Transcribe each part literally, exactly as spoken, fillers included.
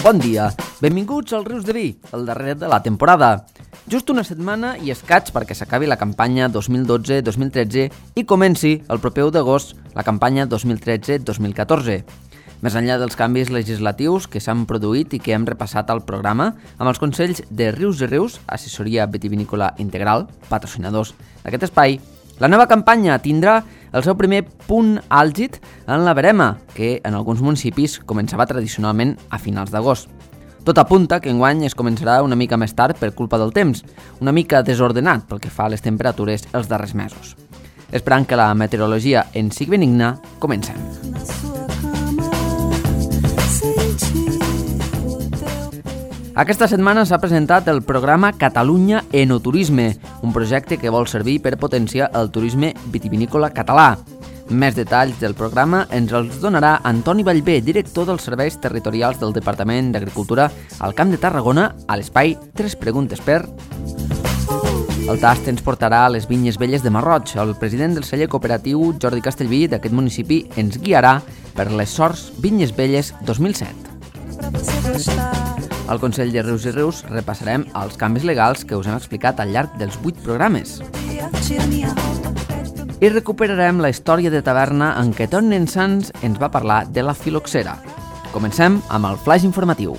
bon dia. Benvinguts als Rius de Vi, el darrer de la temporada. Just una setmana i escaig perquè s'acabi la campanya dos mil dotze dos mil tretze i comenci el proper u d'agost la campanya dos mil tretze dos mil catorze. Més enllà dels canvis legislatius que s'han produït i que hem repassat al programa, amb els consells de Rius i Rius, assessoria vitivinícola integral, patrocinadors d'aquest espai, la nova campanya tindrà el seu primer punt àlgid en la verema, que en alguns municipis començava tradicionalment a finals d'agost. Tot apunta que enguany es començarà una mica més tard per culpa del temps, una mica desordenat pel que fa a les temperatures els darrers mesos. Esperant que la meteorologia ens sigui benigna, comencem. Aquesta setmana s'ha presentat el programa Catalunya Enoturisme, un projecte que vol servir per potenciar el turisme vitivinícola català. Més detalls del programa ens els donarà Antoni Vallvé, director dels Serveis Territorials del Departament d'Agricultura al Camp de Tarragona, a l'espai Tres Preguntes per... El tast ens portarà a les Vinyes Velles de Marroig. El president del celler cooperatiu, Jordi Castellví, d'aquest municipi, ens guiarà per les Sorts Vinyes Velles dos mil set. Al Consell de Rius i Rius repassarem els canvis legals que us hem explicat al llarg dels vuit programes. I recuperarem la història de taverna en què Ton Nensans ens va parlar de la filoxera. Comencem amb el flash informatiu.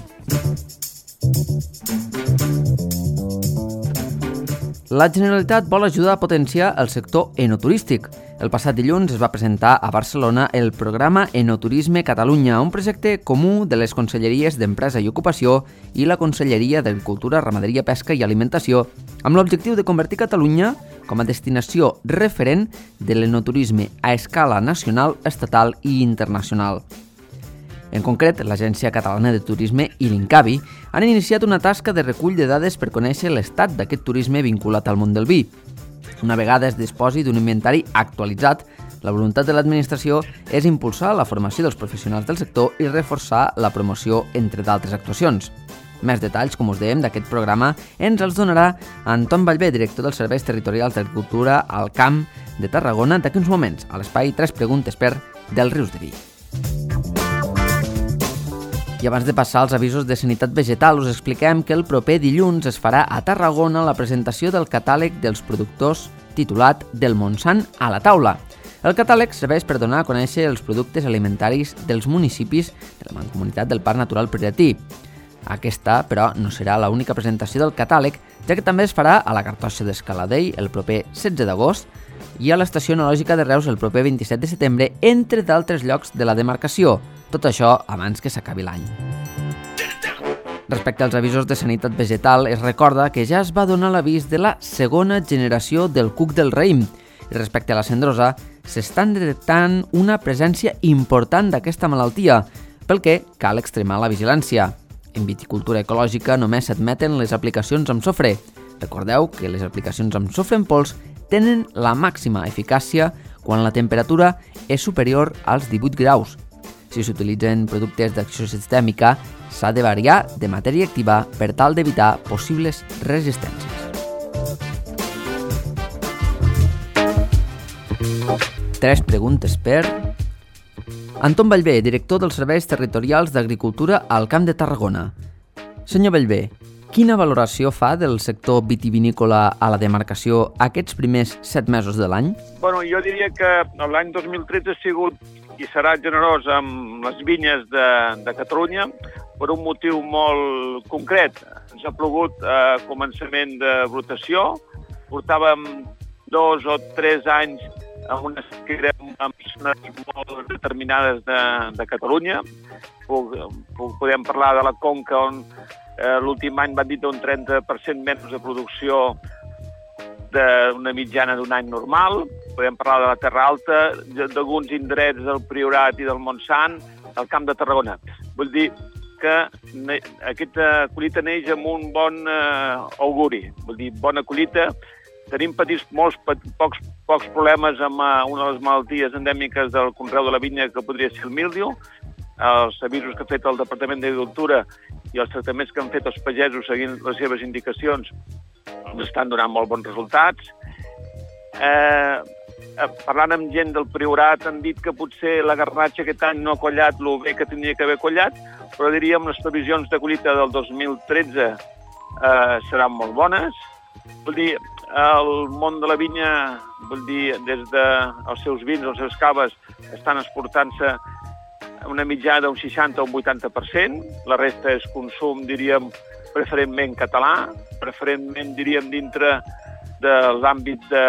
La Generalitat vol ajudar a potenciar el sector enoturístic. El passat dilluns es va presentar a Barcelona el programa Enoturisme Catalunya, un projecte comú de les Conselleries d'Empresa i Ocupació i la Conselleria d'Agricultura, Ramaderia, Pesca i Alimentació, amb l'objectiu de convertir Catalunya com a destinació referent de l'enoturisme a escala nacional, estatal i internacional. En concret, l'Agència Catalana de Turisme i l'Incavi han iniciat una tasca de recull de dades per conèixer l'estat d'aquest turisme vinculat al món del vi. Una vegada es disposi d'un inventari actualitzat, la voluntat de l'administració és impulsar la formació dels professionals del sector i reforçar la promoció, entre d'altres actuacions. Més detalls, com us dèiem, d'aquest programa ens els donarà Anton Vallvé, director dels Serveis Territorials d'Agricultura al Camp de Tarragona, d'aquí uns moments, a l'espai Tres Preguntes per dels Rius de Vi. I abans de passar als avisos de sanitat vegetal, us expliquem que el proper dilluns es farà a Tarragona la presentació del catàleg dels productors titulat Del Montsant a la taula. El catàleg serveix per donar a conèixer els productes alimentaris dels municipis de la Mancomunitat del Parc Natural Piretí. Aquesta, però, no serà l'única presentació del catàleg, ja que també es farà a la Cartoixa d'Escaladell el proper setze d'agost i a l'Estació Enològica de Reus el proper vint-i-set de setembre, entre d'altres llocs de la demarcació. Tot això abans que s'acabi l'any. Respecte als avisos de sanitat vegetal, es recorda que ja es va donar l'avís de la segona generació del cuc del raïm. I respecte a la cendrosa, s'estan detectant una presència important d'aquesta malaltia, pel que cal extremar la vigilància. En viticultura ecològica només s'admeten les aplicacions amb sofre. Recordeu que les aplicacions amb sofre en pols tenen la màxima eficàcia quan la temperatura és superior als divuit graus. Si s'utilitzen productes d'acció sistèmica, s'ha de variar de matèria activa per tal d'evitar possibles resistències. Tres preguntes per... Anton Vallvé, director dels Serveis Territorials d'Agricultura al Camp de Tarragona. Senyor Vallvé, quina valoració fa del sector vitivinícola a la demarcació aquests primers set mesos de l'any? Bueno, jo diria que l'any dos mil tretze ha sigut i serà generós amb les vinyes de, de Catalunya per un motiu molt concret. Ens ha plogut a començament de brotació, portàvem dos o tres anys amb una sequera amb zones molt determinades de, de Catalunya. Podem parlar de la Conca, on eh, l'últim any van dir un trenta per cent menys de producció d'una mitjana d'un any normal. Podem parlar de la Terra Alta, d'alguns indrets del Priorat i del Montsant, al Camp de Tarragona. Vull dir que aquesta collita neix amb un bon eh, auguri. Vull dir, bona collita. Tenim petits, molts, pocs, pocs problemes amb una de les malalties endèmiques del conreu de la vinya, que podria ser el míldiu. Els avisos que ha fet el Departament d'Agricultura i els tractaments que han fet els pagesos seguint les seves indicacions ens estan donant molt bons resultats. Eh, parlant amb gent del Priorat han dit que potser la garnatxa aquest any no ha collat el bé que tenia que haver collat, però diríem les previsions de collita del dos mil tretze eh, seran molt bones. Vull dir, el món de la vinya, vull dir, des dels seus vins, els seus caves, estan exportant-se una mitjana d'un seixanta o un vuitanta per cent. La resta és consum, diríem, preferentment català, preferentment, diríem, dintre de l'àmbit de,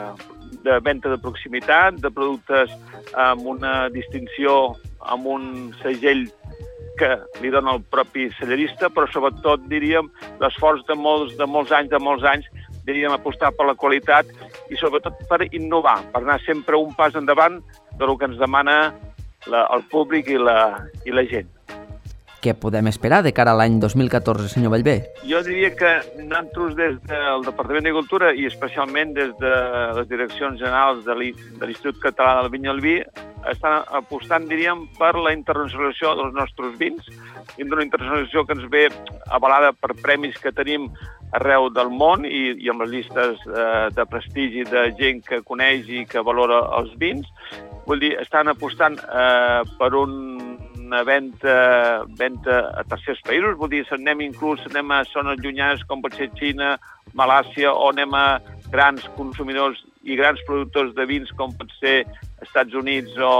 de venda de proximitat, de productes amb una distinció, amb un segell que li dona el propi cellerista, però sobretot, diríem, l'esforç de molts, de molts anys, de molts anys, diríem, apostar per la qualitat i sobretot per innovar, per anar sempre un pas endavant del que ens demana la, el públic i la, i la gent. Què podem esperar de cara a l'any dos mil catorze, senyor Bellver? Jo diria que nosaltres des del Departament d'Agricultura i especialment des de les direccions generals de l'Institut Català de la Vinya i el Vi estan apostant, diríem, per la internacionalització dels nostres vins, i una internacionalització que ens ve avalada per premis que tenim arreu del món i, i amb les llistes eh, de prestigi de gent que coneix i que valora els vins. Vull dir, estan apostant eh, per un una venda, venda a tercers països, vull dir, anem inclús anem a zones llunyanes com pot ser Xina, Malàcia, o anem a grans consumidors i grans productors de vins com pot ser Estats Units o,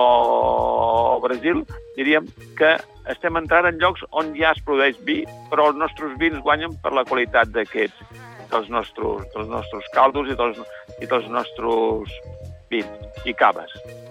o Brasil. Diríem que estem entrant en llocs on ja es produeix vi, però els nostres vins guanyen per la qualitat d'aquests, dels nostres, dels nostres caldos i dels, i dels nostres vins i caves.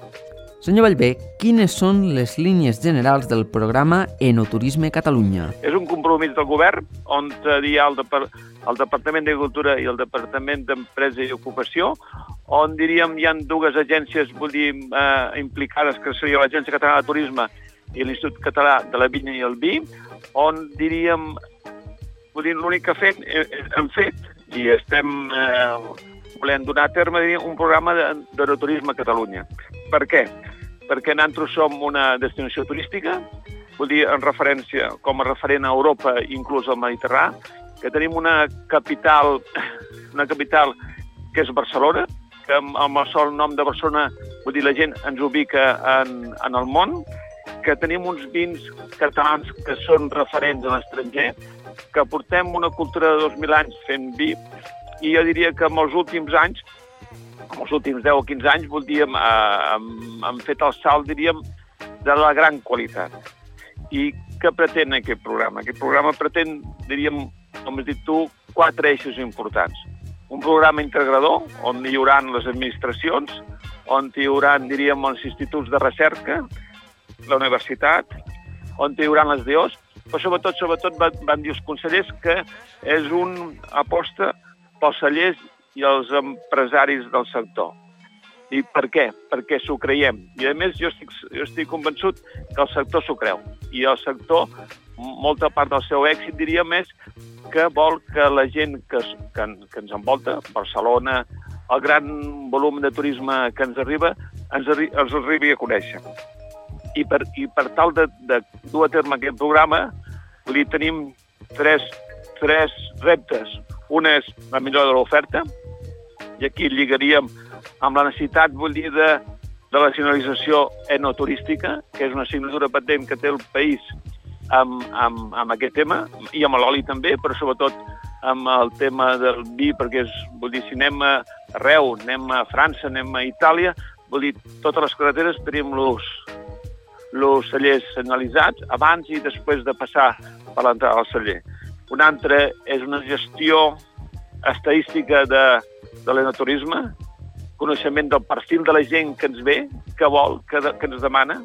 Senyor Bellver, quines són les línies generals del programa Enoturisme Catalunya? És un compromís del govern on hi ha el, Depar el Departament d'Agricultura i el Departament d'Empresa i Ocupació, on diríem hi ha dues agències vull dir, eh, implicades, que seria l'Agència Catalana de Turisme i l'Institut Català de la Vinya i el Vi, on diríem, vull dir, l'únic que fem, eh, hem fet i estem eh, volent donar a terme diríem, un programa d'enoturisme a Catalunya. Per què? Perquè nosaltres som una destinació turística, vull dir, en referència, com a referent a Europa, inclús al Mediterrani, que tenim una capital, una capital que és Barcelona, que amb, amb el sol nom de Barcelona, vull dir, la gent ens ubica en, en el món, que tenim uns vins catalans que són referents a l'estranger, que portem una cultura de dos mil anys fent vi, i jo diria que en els últims anys, en els últims deu o quinze anys, vol dir, hem, hem, hem fet el salt, diríem, de la gran qualitat. I què pretén aquest programa? Aquest programa pretén, diríem, com has dit tu, quatre eixos importants. Un programa integrador, on hi haurà les administracions, on hi haurà, diríem, els instituts de recerca, la universitat, on hi haurà les D Os, però sobretot, sobretot van dir els consellers que és una aposta pels cellers i els empresaris del sector. I per què? Perquè s'ho creiem. I a més jo estic, jo estic convençut que el sector s'ho creu. I el sector, molta part del seu èxit, diríem, és que vol que la gent que, que, que ens envolta, Barcelona, el gran volum de turisme que ens arriba, ens, arri ens arribi a conèixer. I per, i per tal de, de dur a terme aquest programa, vull dir, tenim tres, tres reptes. Un és la millora de l'oferta, i aquí lligaríem amb la necessitat, vull dir, de, de la senyalització enoturística, que és una assignatura pendent que té el país amb, amb, amb aquest tema, i amb l'oli també, però sobretot amb el tema del vi, perquè és, vull dir, si anem a arreu, anem a França, anem a Itàlia, vull dir, totes les carreteres tenim los, los cellers senyalitzats abans i després de passar per l'entrada al celler. Un altre és una gestió estadística de, de l'enoturisme, coneixement del perfil de la gent que ens ve, que vol, que, de, que ens demana.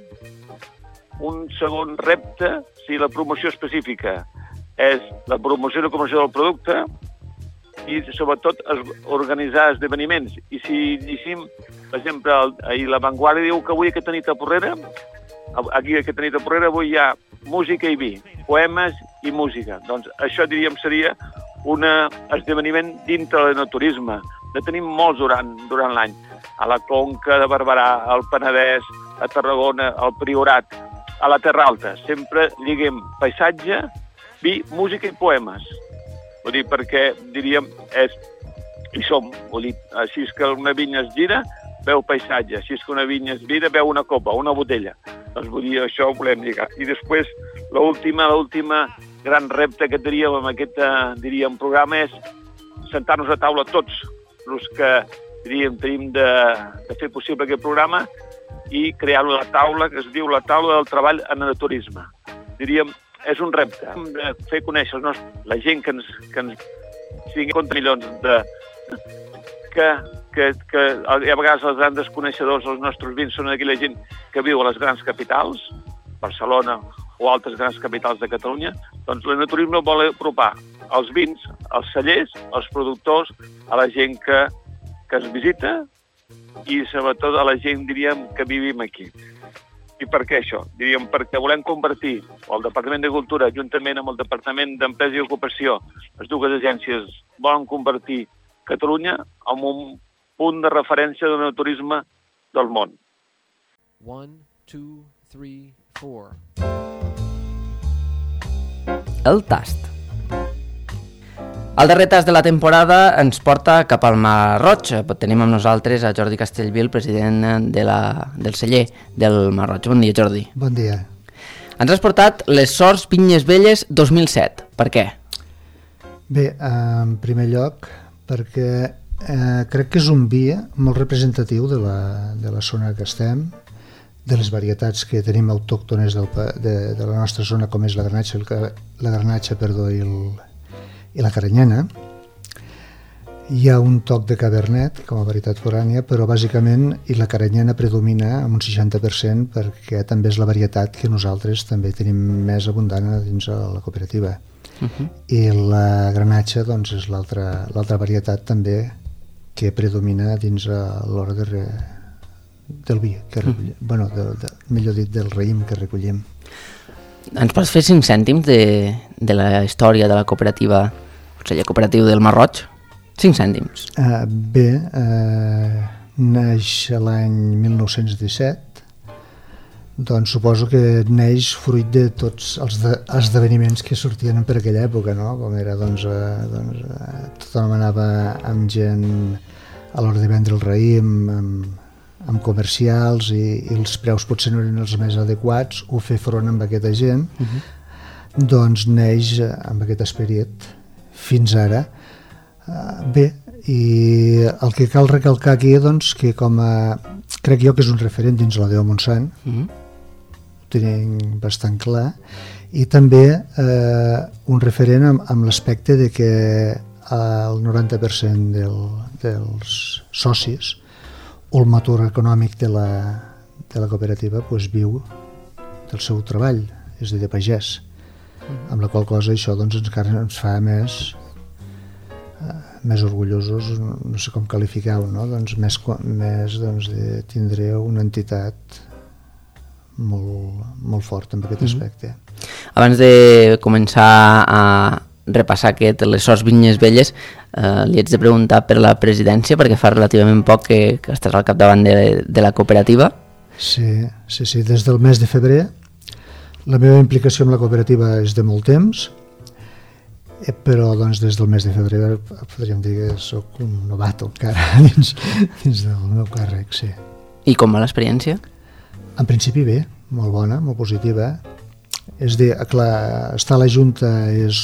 Un segon repte, si la promoció específica és la promoció i la comercialització del producte i, sobretot, organitzar esdeveniments. I si llegim, per exemple, ahir La Vanguardia diu que avui aquesta nit a Porrera, aquí aquesta nit a Porrera avui hi ha música i vi, poemes i música. Doncs això, diríem, seria un esdeveniment dintre l'enoturisme. Ne tenim molts durant, durant l'any. A la Conca de Barberà, al Penedès, a Tarragona, al Priorat, a la Terra Alta. Sempre lliguem paisatge, vi, música i poemes. Vull dir, perquè, diríem, és, hi som. Vull dir, així és que una vinya es gira, veu paisatge. Així és que una vinya es gira, veu una copa, una botella. Doncs vull dir, això ho volem lligar. I després, l'última, l'última gran repte que teníem amb aquest, diríem, programa és sentar-nos a taula tots els que, diríem, tenim de, de fer possible aquest programa i crear una taula que es diu la taula del treball en el turisme. Diríem, és un repte, hem de fer conèixer els nostres, la gent que ens, que ens siguin contra milions de... que, que, que a vegades els grans desconeixedors dels nostres vins són aquella gent que viu a les grans capitals, Barcelona o altres grans capitals de Catalunya, doncs l'enoturisme vol apropar els vins, els cellers, els productors, a la gent que, que es visita i sobretot a la gent, diríem, que vivim aquí. I per què això? Diríem, perquè volem convertir el Departament de Cultura, juntament amb el Departament d'Empresa i Ocupació, les dues agències volen convertir Catalunya en un punt de referència del turisme del món. One, two, three, four. El tast. El darrer tast de la temporada ens porta cap al Mar Roig. Tenim amb nosaltres a Jordi Castellví, el president de la, del celler del Mar Roig. Bon dia, Jordi. Bon dia. Ens has portat les Sorts Vinyes Velles dos mil set. Per què? Bé, en primer lloc, perquè eh, crec que és un vi molt representatiu de la, de la zona que estem, de les varietats que tenim autòctones del, de, de la nostra zona, com és la granatxa, el, la granatxa perdó, i, el, i la caranyena. Hi ha un toc de cabernet com a varietat forània, però bàsicament i la caranyena predomina amb un seixanta per cent perquè també és la varietat que nosaltres també tenim més abundant dins de la cooperativa. Uh-huh. I la granatxa doncs, és l'altra l'altra varietat també que predomina dins l'ordre re... del vi, que recollim, uh-huh. bueno, de, de, millor dit del raïm que recollim. Ens pots fer cinc cèntims de, de la història de la cooperativa, o sigui, cooperatiu del Mar Roig? cinc cèntims. Uh, bé, uh, neix l'any mil nou-cents disset, doncs suposo que neix fruit de tots els de, esdeveniments que sortien per aquella època, no? Com era, doncs, uh, doncs uh, tothom anava amb gent a l'hora de vendre el raïm, amb, amb comercials, i, i els preus potser no eren els més adequats, o fer front amb aquesta gent, uh-huh. doncs neix amb aquest esperit fins ara. Uh, bé, i el que cal recalcar aquí, doncs, que com a, crec jo que és un referent dins la Déu Montsant, uh-huh. ho tinc bastant clar, i també eh, un referent amb, amb l'aspecte de que el noranta per cent del, dels socis o el motor econòmic de la, de la cooperativa pues, viu del seu treball, és a dir, de pagès, uh-huh. amb la qual cosa això doncs, encara ens fa més més orgullosos, no sé com qualificar-ho, no? Doncs més, més doncs, de tindre una entitat molt, molt forta en aquest aspecte. Mm-hmm. Abans de començar a repassar aquest, les Sorts Vinyes Velles, eh, li haig de preguntar per la presidència, perquè fa relativament poc que, que estàs al capdavant de, de la cooperativa. Sí, sí, sí, des del mes de febrer. La meva implicació amb la cooperativa és de molt temps, però doncs, des del mes de febrer podríem dir que soc un novato encara dins, dins del meu càrrec, sí. I com va l'experiència? En principi bé, molt bona, molt positiva. És dir, clar, estar a la Junta és,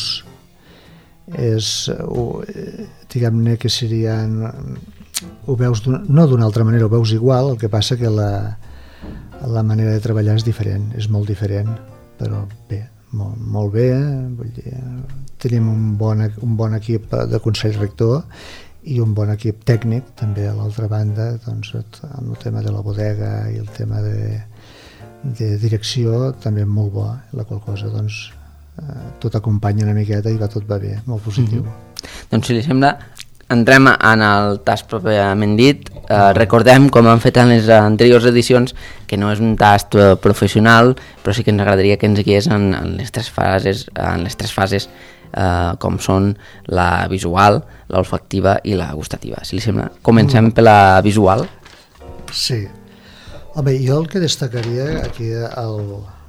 és diguem-ne que seria, ho veus no d'una altra manera, ho veus igual, el que passa que la, la manera de treballar és diferent, és molt diferent, però bé, molt, molt bé, vull dir, tenim un bon, un bon equip de Consell Rector i un bon equip tècnic també a l'altra banda, doncs, amb el tema de la bodega i el tema de, de direcció també molt bo, la qual cosa doncs, eh, tot acompanya una miqueta i va tot va bé, molt positiu. Mm-hmm. Doncs si li sembla, entrem en el tast pròpiament dit. Eh, recordem, com hem fet en les anteriors edicions, que no és un tast professional, però sí que ens agradaria que ens guiés en, en les tres fases, en les tres fases eh, com són la visual, l'olfactiva i la gustativa. Si li sembla, comencem per la visual. Sí. Home, jo el que destacaria aquí al,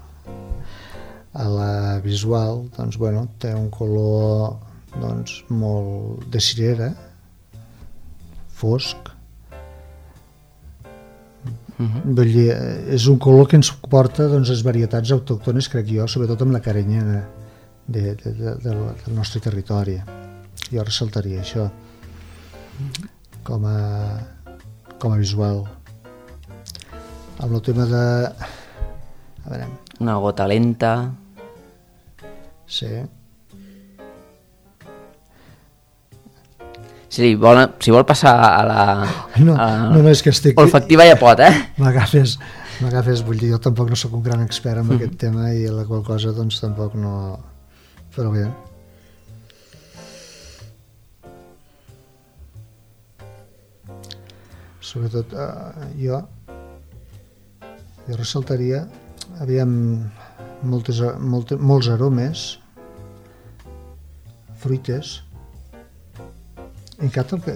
a la visual, doncs, bueno, té un color doncs, molt de cirera, fosc, Uh-huh. Vull dir, és un color que ens porta doncs, les varietats autòctones, crec jo, sobretot amb la carenya de, de, de, de, del, del nostre territori. Jo ressaltaria això com a, com a visual. Amb el tema de... A veure... Una gota lenta... Sí. Si vol, si vol passar a la, no, a la no, no, és que estic... olfactiva ja pot, eh? M'agafes, m'agafes, vull dir, jo tampoc no sóc un gran expert en mm. aquest tema i la qual cosa doncs tampoc no... Però bé. Sobretot eh, jo jo ressaltaria aviam moltes, moltes, molts aromes, fruites. En cap el que...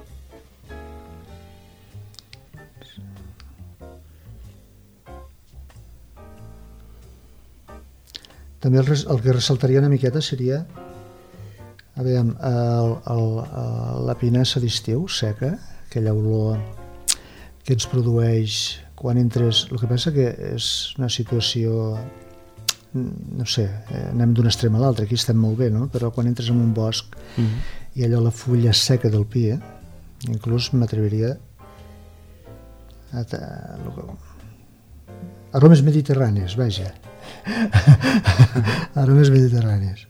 També el, el que ressaltaria una miqueta seria aviam, el, el, el, la pinassa d'estiu seca, aquella olor que ens produeix quan entres... El que passa que és una situació, no sé, anem d'un extrem a l'altre, aquí estem molt bé, no? Però quan entres en un bosc mm-hmm. i allò la fulla seca del pi, eh? Inclús m'atreviria a... a... aromes mediterrànies, vaja. Aromes mediterrànies.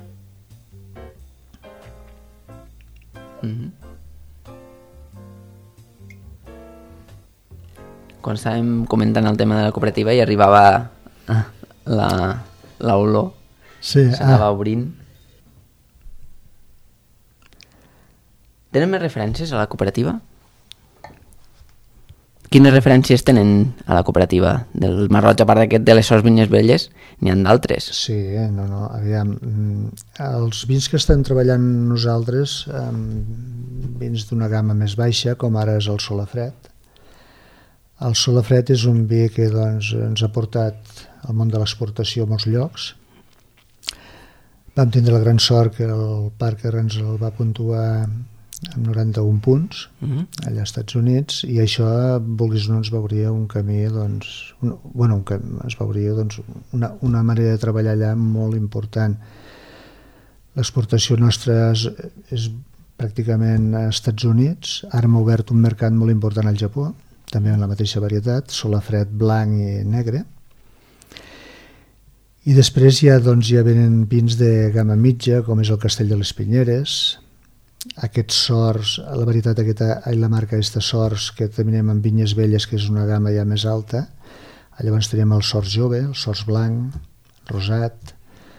Mm-hmm. Quan estàvem comentant el tema de la cooperativa i arribava la, la olor, sí, s'anava ah. obrint. Tenen més referències a la cooperativa? Quines referències tenen a la cooperativa? Del Marroig, a part d'aquest de les Sos Vinyes Velles, n'hi ha d'altres. Sí, no, no, aviam. Els vins que estem treballant nosaltres, vins d'una gamma més baixa, com ara és el Solafred. El Solafred és un vi que doncs, ens ha portat al món de l'exportació a molts llocs. Vam tindre la gran sort que el Parker ens el va puntuar amb noranta-un punts uh-huh. allà als Estats Units, i això, vulguis o no, ens veuria un camí, doncs, un, bueno, un camí, es veuria doncs, una, una manera de treballar allà molt important. L'exportació nostra és, és pràcticament als Estats Units. Ara hem obert un mercat molt important al Japó, també en la mateixa varietat, Solafred blanc i negre. I després ja, doncs, ja venen vins de gamma mitja, com és el Castell de les Pinyeres, aquests sorts, la varietat aquesta, la marca aquesta sorts que tenim en vinyes velles, que és una gamma ja més alta. Llavors tenim el sort jove, el sort blanc, rosat,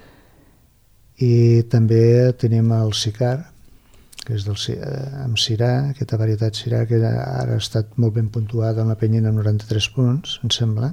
i també tenim el Sicar, que és del, amb Syrah, aquesta varietat Syrah que ara ha estat molt ben puntuada en la Penyina amb noranta-tres punts, em sembla.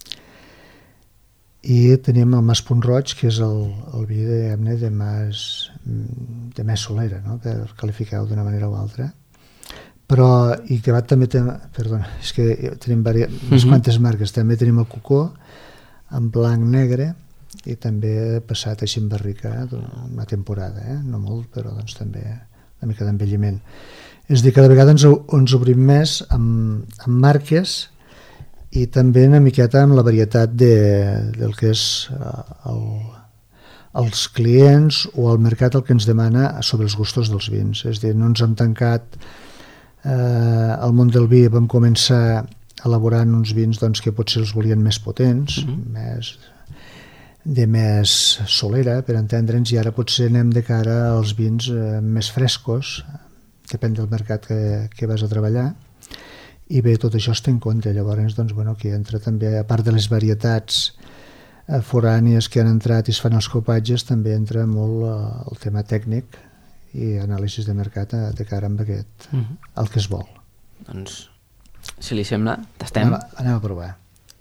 I tenim el Mas Punt Roig, que és el, el vi de, de, Mas, de més solera, no? Per qualificar-ho d'una manera o altra. Però, i que va també... Ten... Perdona, és que tenim diverses, mm-hmm. unes quantes marques. També tenim el Cocó, en blanc negre, i també passat així en barrica una temporada, eh? No molt, però doncs també una mica d'envelliment. És a dir, cada vegada ens, ens obrim més amb, amb marques i també una miqueta amb la varietat de, del que és el, els clients o el mercat el que ens demana sobre els gustos dels vins. És a dir, no ens hem tancat eh, al món del vi, vam començar elaborant uns vins doncs, que potser els volien més potents, mm-hmm. més, de més solera, per entendre'ns, i ara potser anem de cara als vins eh, més frescos, depèn del mercat que, que vas a treballar. I bé, tot això es té en compte. Llavors, doncs, bueno, aquí entra també, a part de les varietats eh, forànies que han entrat i es fan els copatges, també entra molt eh, el tema tècnic i anàlisis de mercat a, de cara amb aquest, mm-hmm. el que es vol. Doncs, si li sembla, tastem. Anem, anem a provar.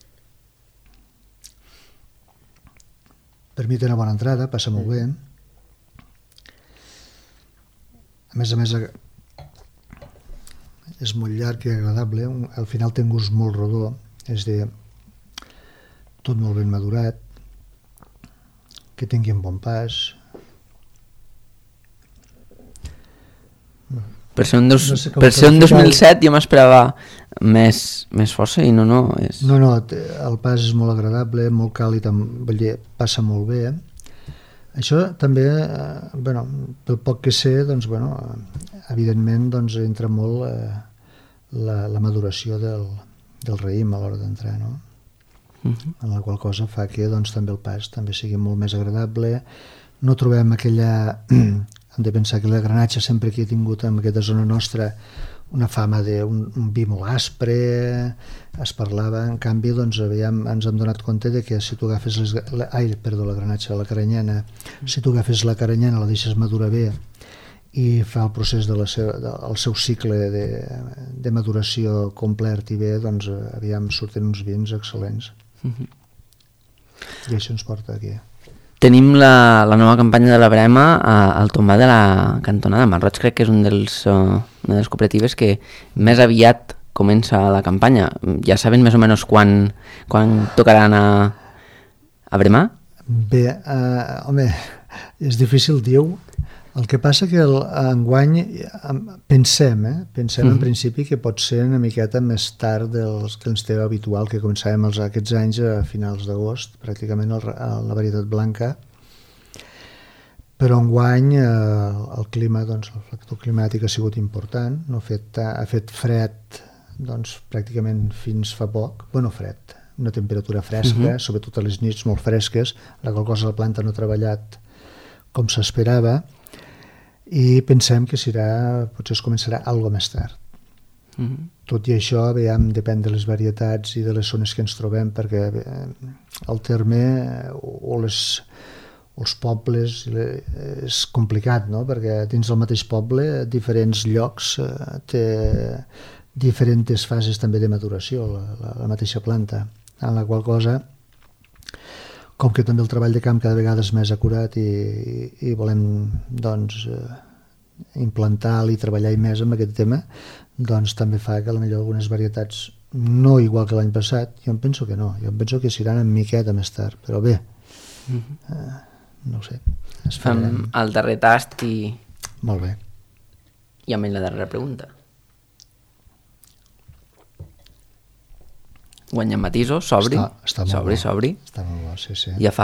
Per mi té una bona entrada, passa molt bé. A més a més, és molt llarg i agradable, al final té un gust molt rodó, és a dir, tot molt ben madurat, que tingui un bon pas. Per ser un, dos, no sé per ser un dos mil set jo m'esperava més, més força i no, no... És... No, no, el pas és molt agradable, molt càlid, vull dir, passa molt bé. Això també, eh, bueno, pel poc que sé, doncs, bueno, evidentment doncs, entra molt eh, la, la maduració del, del raïm a l'hora d'entrar, no? Uh-huh. En la qual cosa fa que doncs, també el pas també sigui molt més agradable. No trobem aquella... Hem de pensar que la granatge sempre que he tingut en aquesta zona nostra una fama d'un un vi molt aspre, es parlava, en canvi doncs, aviam, ens hem donat compte de que si tu agafes les, la, ai, perdó, la granatge, la caranyana, si tu agafes la caranyana, la deixes madurar bé i fa el procés de la seva, de, el seu cicle de, de maduració complet i bé, doncs aviam, surten uns vins excel·lents. Uh-huh. I això ens porta aquí. Tenim la, la nova campanya de la Brema al tombar de la cantonada. Marroig crec que és un dels, uh, una de les cooperatives que més aviat comença la campanya. Ja saben més o menys quan, quan tocaran a, a bremar? Bé, uh, home, és difícil dir-ho. El que passa que el, enguany pensem, eh? pensem mm. en principi que pot ser una miqueta més tard dels que ens té habitual, que començàvem els, aquests anys a finals d'agost, pràcticament el, la varietat blanca, però enguany eh, el clima, doncs, el factor climàtic ha sigut important, no ha, fet, ha fet fred doncs, pràcticament fins fa poc, bueno, fred, una temperatura fresca, mm-hmm. sobretot a les nits molt fresques, la qual cosa la planta no ha treballat com s'esperava, i pensem que serà, potser es començarà algo més tard. Mm-hmm. Tot i això, veiem, depèn de les varietats i de les zones que ens trobem, perquè eh, el terme o, les, o els pobles és complicat, no? Perquè dins del mateix poble, diferents llocs eh, té diferents fases també de maduració, la, la, la mateixa planta, en la qual cosa, com que també el treball de camp cada vegada és més acurat i, i volem doncs, eh, implantar-hi i treballar-hi més amb aquest tema, doncs també fa que potser algunes varietats, no igual que l'any passat, jo em penso que no, jo em penso que seran una miqueta més tard, però bé, mm-hmm. eh, no ho sé. Fem el darrer tast i... Molt bé. I amb la darrera pregunta. Guanyem matisos, s'obri, està, està s'obri, bo. s'obri. Està molt bo, sí, sí. Ja fa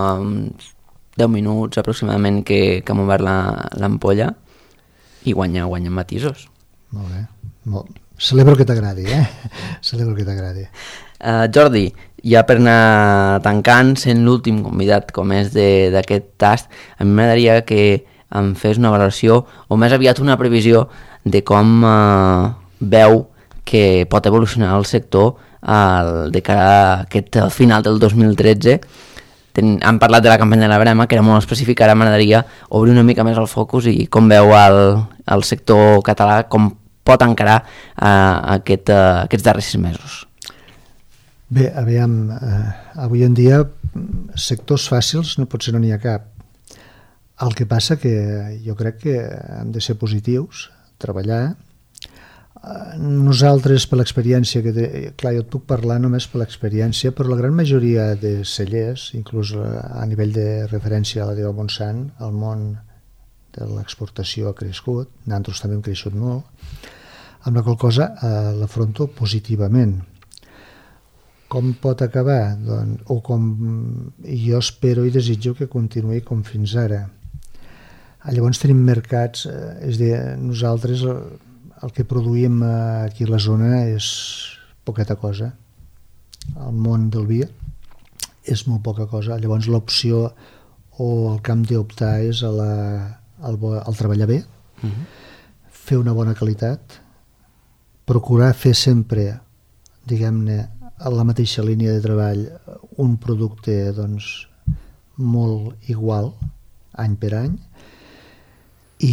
deu minuts aproximadament que, que hem obert l'ampolla i guanya, guanyem matisos. Molt bé. Molt... Celebro que t'agradi, eh? Celebro que t'agradi. Uh, Jordi, ja per anar tancant, sent l'últim convidat com és d'aquest tast, a mi m'agradaria que em fes una valoració o més aviat una previsió de com uh, veu que pot evolucionar el sector al, de cara a aquest al final del dos mil tretze. Ten, hem parlat de la campanya de la Brema, que era molt específica, ara m'agradaria obrir una mica més el focus i com veu el, el sector català, com pot encarar uh, aquest, uh, aquests darrers sis mesos. Bé, aviam, eh, avui en dia sectors fàcils no pot ser, no n'hi ha cap. El que passa que jo crec que hem de ser positius, treballar. Nosaltres, per l'experiència que té, clar, jo et puc parlar només per l'experiència, però la gran majoria de cellers, inclús a nivell de referència a la de Montsant, el món de l'exportació ha crescut, nosaltres també hem crescut molt, amb la qual cosa eh, l'afronto positivament. Com pot acabar? Doncs, o com jo espero i desitjo que continuï com fins ara. Llavors tenim mercats, eh, és a dir, nosaltres el que produïm aquí a la zona és poqueta cosa. El món del vi és molt poca cosa. Llavors l'opció o el camp d'optar és a la, al, al treballar bé, uh-huh. fer una bona qualitat, procurar fer sempre, diguem-ne, a la mateixa línia de treball un producte doncs, molt igual any per any i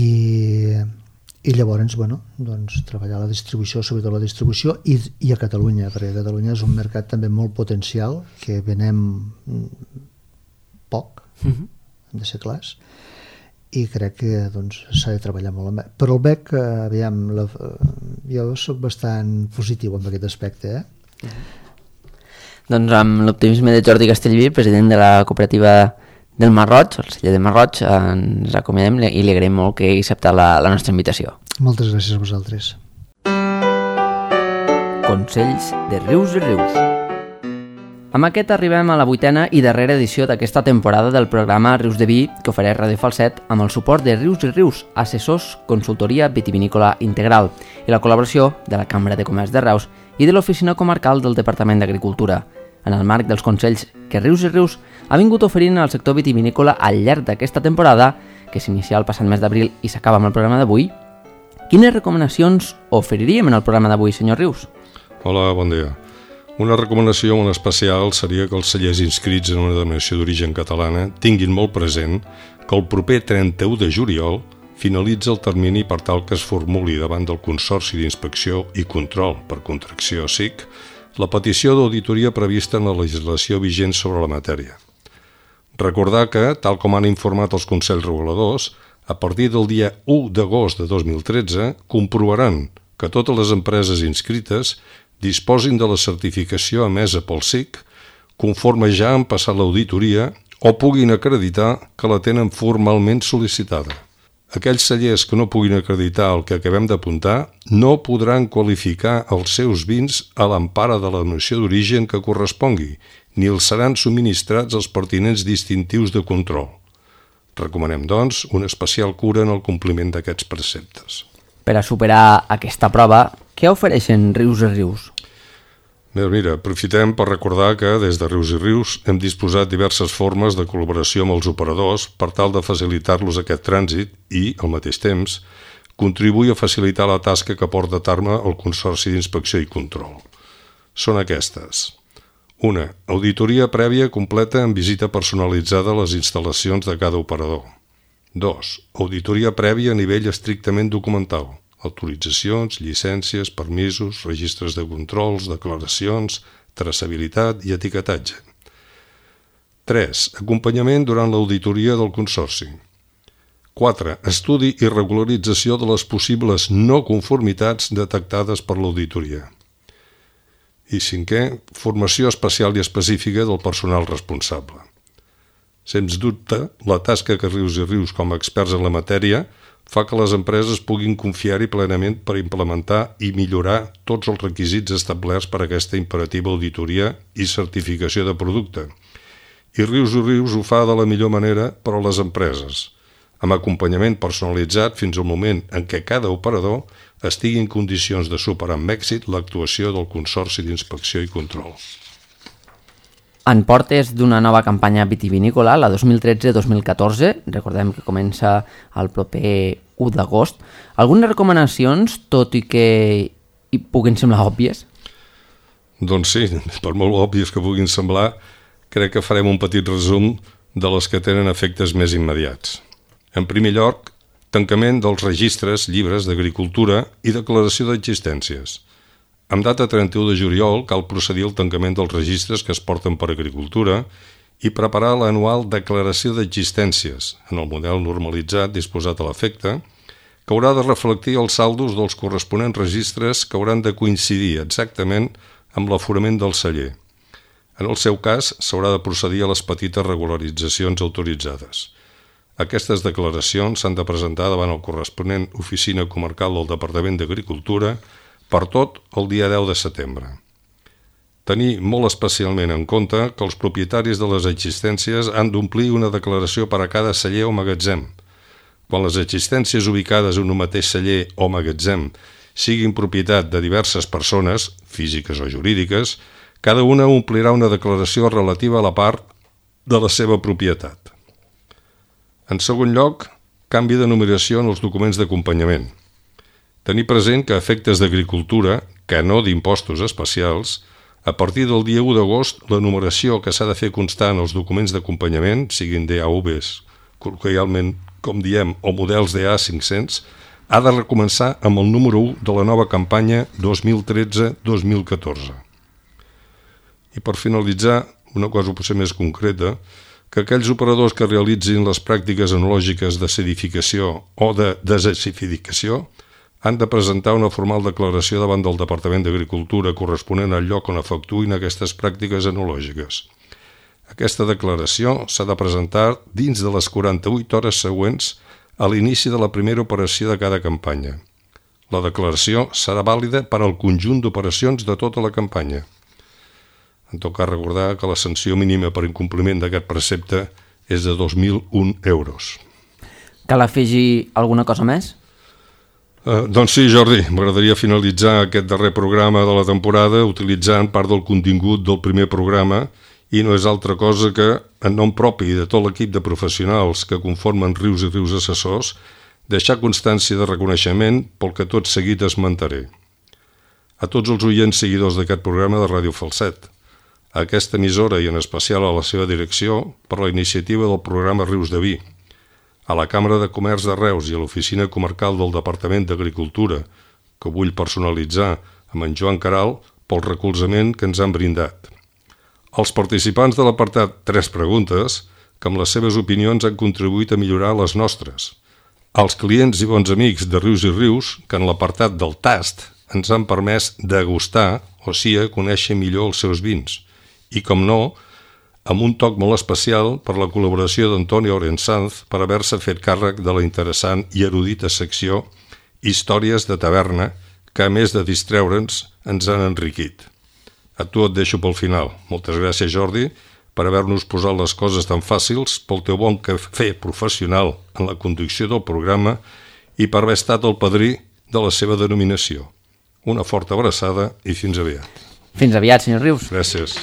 I llavors, bueno, doncs, treballar la distribució, sobretot la distribució, i, i a Catalunya, perquè Catalunya és un mercat també molt potencial, que venem poc, uh-huh. hem de ser clars, i crec que doncs, s'ha de treballar molt amb... Però el bec, eh, aviam, la, jo soc bastant positiu en aquest aspecte. Eh? Uh-huh. Doncs amb l'optimisme de Jordi Castellví, president de la cooperativa del Marroig, el celler de Marroig, ens acomiadem i li agraïm molt que hagi acceptat la, la nostra invitació. Moltes gràcies a vosaltres. Consells de Rius i Rius. Amb aquest arribem a la vuitena i darrera edició d'aquesta temporada del programa Rius de Vi que ofereix Ràdio Falset amb el suport de Rius i Rius, assessors, consultoria vitivinícola integral i la col·laboració de la Cambra de Comerç de Reus i de l'Oficina Comarcal del Departament d'Agricultura, en el marc dels consells que Rius i Rius ha vingut oferint al sector vitivinícola al llarg d'aquesta temporada, que s'inicia el passat mes d'abril i s'acaba amb el programa d'avui. Quines recomanacions oferiríem en el programa d'avui, senyor Rius? Hola, bon dia. Una recomanació molt especial seria que els cellers inscrits en una denominació d'origen catalana tinguin molt present que el proper trenta-u de juliol finalitza el termini per tal que es formuli davant del Consorci d'Inspecció i Control per Contracció S I C la petició d'auditoria prevista en la legislació vigent sobre la matèria. Recordar que, tal com han informat els Consells Reguladors, a partir del dia u d'agost de dos mil tretze comprovaran que totes les empreses inscrites disposin de la certificació emesa pel S I C, conforme ja han passat l'auditoria o puguin acreditar que la tenen formalment sol·licitada. Aquells cellers que no puguin acreditar el que acabem d'apuntar no podran qualificar els seus vins a l'empara de la noció d'origen que correspongui, ni els seran subministrats els pertinents distintius de control. Recomanem, doncs, una especial cura en el compliment d'aquests preceptes. Per a superar aquesta prova, què ofereixen Rius i Rius? Bé, mira, aprofitem per recordar que des de Rius i Rius hem disposat diverses formes de col·laboració amb els operadors per tal de facilitar-los aquest trànsit i, al mateix temps, contribuir a facilitar la tasca que porta a terme el Consorci d'Inspecció i Control. Són aquestes. Una, auditoria prèvia completa amb visita personalitzada a les instal·lacions de cada operador. Dos, auditoria prèvia a nivell estrictament documental. Autoritzacions, llicències, permisos, registres de controls, declaracions, traçabilitat i etiquetatge. tres. Acompanyament durant l'auditoria del Consorci. quatre. Estudi i regularització de les possibles no conformitats detectades per l'auditoria. I cinquè. Formació especial i específica del personal responsable. Sens dubte, la tasca que Rius i Rius com a experts en la matèria fa que les empreses puguin confiar-hi plenament per implementar i millorar tots els requisits establerts per a aquesta imperativa auditoria i certificació de producte. I Rius i Rius ho fa de la millor manera per a les empreses, amb acompanyament personalitzat fins al moment en què cada operador estigui en condicions de superar amb èxit l'actuació del Consorci d'Inspecció i Control. En portes d'una nova campanya vitivinícola, la dos mil tretze dos mil catorze, recordem que comença el proper u d'agost. Algunes recomanacions, tot i que hi puguin semblar òbvies? Doncs sí, per molt òbvies que puguin semblar, crec que farem un petit resum de les que tenen efectes més immediats. En primer lloc, tancament dels registres, llibres d'agricultura i declaració d'existències. Amb data trenta-u de juliol cal procedir al tancament dels registres que es porten per agricultura i preparar l'anual declaració d'existències, en el model normalitzat disposat a l'efecte, que haurà de reflectir els saldos dels corresponents registres que hauran de coincidir exactament amb l'aforament del celler. En el seu cas, s'haurà de procedir a les petites regularitzacions autoritzades. Aquestes declaracions s'han de presentar davant el corresponent Oficina Comarcal del Departament d'Agricultura per tot el dia deu de setembre. Tenir molt especialment en compte que els propietaris de les existències han d'omplir una declaració per a cada celler o magatzem. Quan les existències ubicades en un mateix celler o magatzem siguin propietat de diverses persones, físiques o jurídiques, cada una omplirà una declaració relativa a la part de la seva propietat. En segon lloc, canvi de numeració en els documents d'acompanyament. Tenir present que a efectes d'agricultura, que no d'impostos especials, a partir del dia u d'agost, la numeració que s'ha de fer constar en els documents d'acompanyament, siguin D A Vs, col·loquialment, com diem, o models D A cinc-cents, ha de recomençar amb el número u de la nova campanya dos mil tretze dos mil catorze. I per finalitzar, una cosa potser més concreta, que aquells operadors que realitzin les pràctiques enològiques d'acidificació o de desacidificació han de presentar una formal declaració davant del Departament d'Agricultura corresponent al lloc on efectuïn aquestes pràctiques enològiques. Aquesta declaració s'ha de presentar dins de les quaranta-vuit hores següents a l'inici de la primera operació de cada campanya. La declaració serà vàlida per al conjunt d'operacions de tota la campanya. En tot cas, recordar que la sanció mínima per incompliment d'aquest precepte és de dos mil un euros. Cal afegir alguna cosa més? Uh, doncs sí, Jordi, m'agradaria finalitzar aquest darrer programa de la temporada utilitzant part del contingut del primer programa i no és altra cosa que, en nom propi de tot l'equip de professionals que conformen Rius i Rius Assessors, deixar constància de reconeixement pel que tot seguit esmentaré. A tots els oients seguidors d'aquest programa de Ràdio Falset, a aquesta emissora i en especial a la seva direcció per la iniciativa del programa Rius de Vi, a la Càmera de Comerç de Reus i a l'Oficina Comarcal del Departament d'Agricultura, que vull personalitzar amb en Joan Caral pel recolzament que ens han brindat. Els participants de l'apartat Tres Preguntes, que amb les seves opinions han contribuït a millorar les nostres. Els clients i bons amics de Rius i Rius, que en l'apartat del tast ens han permès degustar, o sigui, conèixer millor els seus vins. I, com no, amb un toc molt especial per la col·laboració d'Antonio Orensanz per haver-se fet càrrec de la interessant i erudita secció Històries de taverna, que a més de distreure'ns, ens han enriquit. A tu et deixo pel final. Moltes gràcies, Jordi, per haver-nos posat les coses tan fàcils, pel teu bon cafè professional en la conducció del programa i per haver estat el padrí de la seva denominació. Una forta abraçada i fins aviat. Fins aviat, senyor Rius. Gràcies.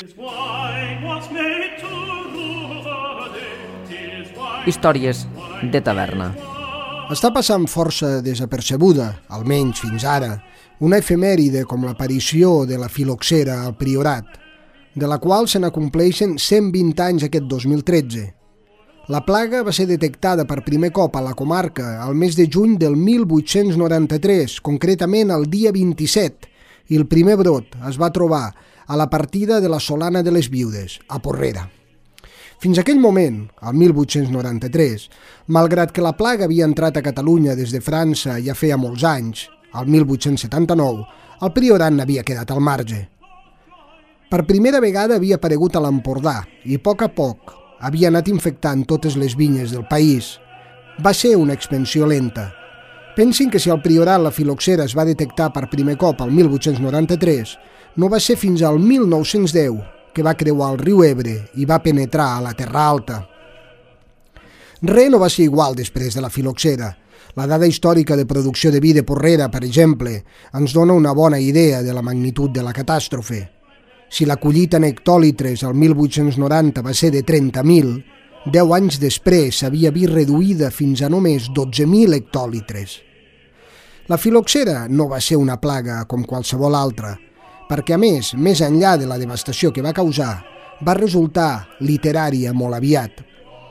Històries de taverna. Està passant força desapercebuda, almenys fins ara, una efemèride com l'aparició de la filoxera al Priorat, de la qual se n'acompleixen cent vint anys aquest dos mil tretze. La plaga va ser detectada per primer cop a la comarca al mes de juny del mil vuit-cents noranta-tres, concretament el dia vint-i-set, i el primer brot es va trobar a la partida de la Solana de les Viudes, a Porrera. Fins aquell moment, el mil vuit-cents noranta-tres, malgrat que la plaga havia entrat a Catalunya des de França ja feia molts anys, el mil vuit-cents setanta-nou, el Priorat n'havia quedat al marge. Per primera vegada havia aparegut a l'Empordà i, a poc a poc, havia anat infectant totes les vinyes del país. Va ser una expansió lenta. Pensin que si al Priorat la filoxera es va detectar per primer cop el mil vuit-cents noranta-tres, no va ser fins al mil nou-cents deu que va creuar el riu Ebre i va penetrar a la Terra Alta. Res no va ser igual després de la filoxera. La dada històrica de producció de vi de Porrera, per exemple, ens dona una bona idea de la magnitud de la catàstrofe. Si la collita en hectòlitres al mil vuit-cents noranta va ser de trenta mil, deu anys després s'havia vist reduïda fins a només dotze mil hectòlitres. La filoxera no va ser una plaga com qualsevol altra, perquè a més, més enllà de la devastació que va causar, va resultar literària molt aviat.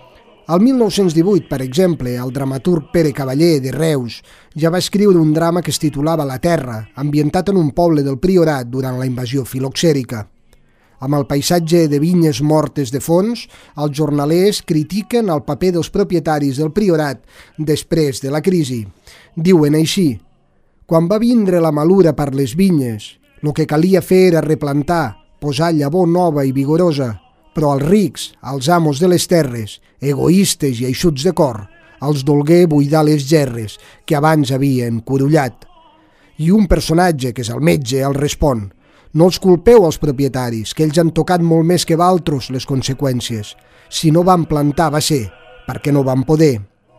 Al mil nou-cents divuit, per exemple, el dramaturg Pere Cavaller, de Reus, ja va escriure un drama que es titulava La Terra, ambientat en un poble del Priorat durant la invasió filoxèrica. Amb el paisatge de vinyes mortes de fons, els jornalers critiquen el paper dels propietaris del Priorat després de la crisi. Diuen així: quan va vindre la malura per les vinyes, el que calia fer era replantar, posar llavor nova i vigorosa, però als rics, als amos de les terres, egoistes i eixuts de cor, els dolgué buidar les gerres que abans havien curullat. I un personatge, que és el metge, el respon: no els culpeu als propietaris, que ells han tocat molt més que valtros les conseqüències. Si no van plantar va ser perquè no van poder.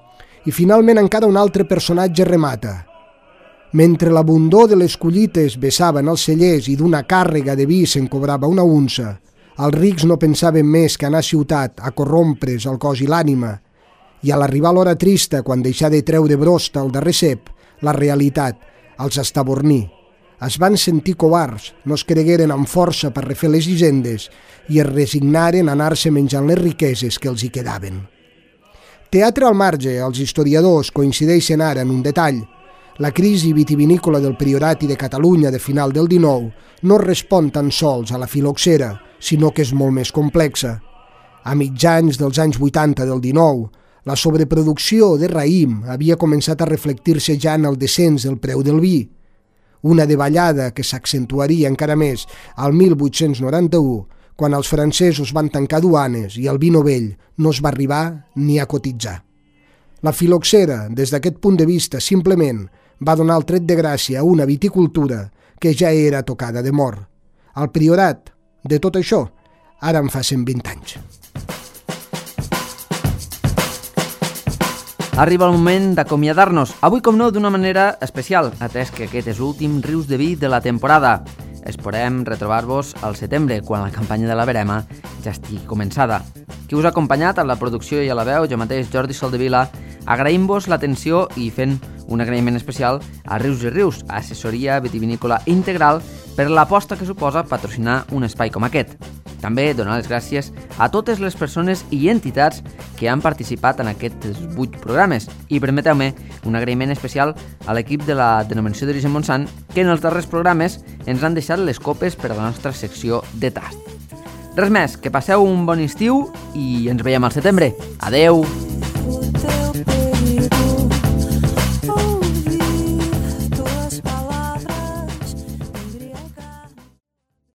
I finalment encara un altre personatge remata: mentre l'abundor de les collites vessaven els cellers i d'una càrrega de vi se'n cobrava una unça, els rics no pensaven més que anar a ciutat a corrompre's el cos i l'ànima, i a l'arribar l'hora trista, quan deixar de treure brosta al darrer cep, la realitat els estaborní. Es van sentir covards, no es cregueren amb força per refer les hisendes i es resignaren a anar-se menjant les riqueses que els hi quedaven. Teatre al marge, els historiadors coincideixen ara en un detall: la crisi vitivinícola del Priorat i de Catalunya de final del dinou no respon tan sols a la filoxera, sinó que és molt més complexa. A mitjans dels anys vuitanta del dinou, la sobreproducció de raïm havia començat a reflectir-se ja en el descens del preu del vi, una davallada que s'accentuaria encara més al mil vuit-cents noranta-u, quan els francesos van tancar duanes i el vi novell no es va arribar ni a cotitzar. La filoxera, des d'aquest punt de vista, simplement va donar el tret de gràcia a una viticultura que ja era tocada de mort. El Priorat, de tot això, ara en fa cent vint anys. Arriba el moment d'acomiadar-nos, avui com no d'una manera especial, atès que aquest és l'últim Rius de Vi de la temporada. Esperem retrobar-vos al setembre, quan la campanya de la verema ja estigui començada. Qui us ha acompanyat a la producció i a la veu, jo mateix, Jordi Soldevila, agraïm-vos l'atenció i fent un agraïment especial a Rius i Rius, assessoria vitivinícola integral, per l'aposta que suposa patrocinar un espai com aquest. També donar les gràcies a totes les persones i entitats que han participat en aquests vuit programes i permeteu-me un agraïment especial a l'equip de la Denominació d'Origen Montsant que en els darrers programes ens han deixat les copes per a la nostra secció de tast. Res més, que passeu un bon estiu i ens veiem al setembre. Adeu!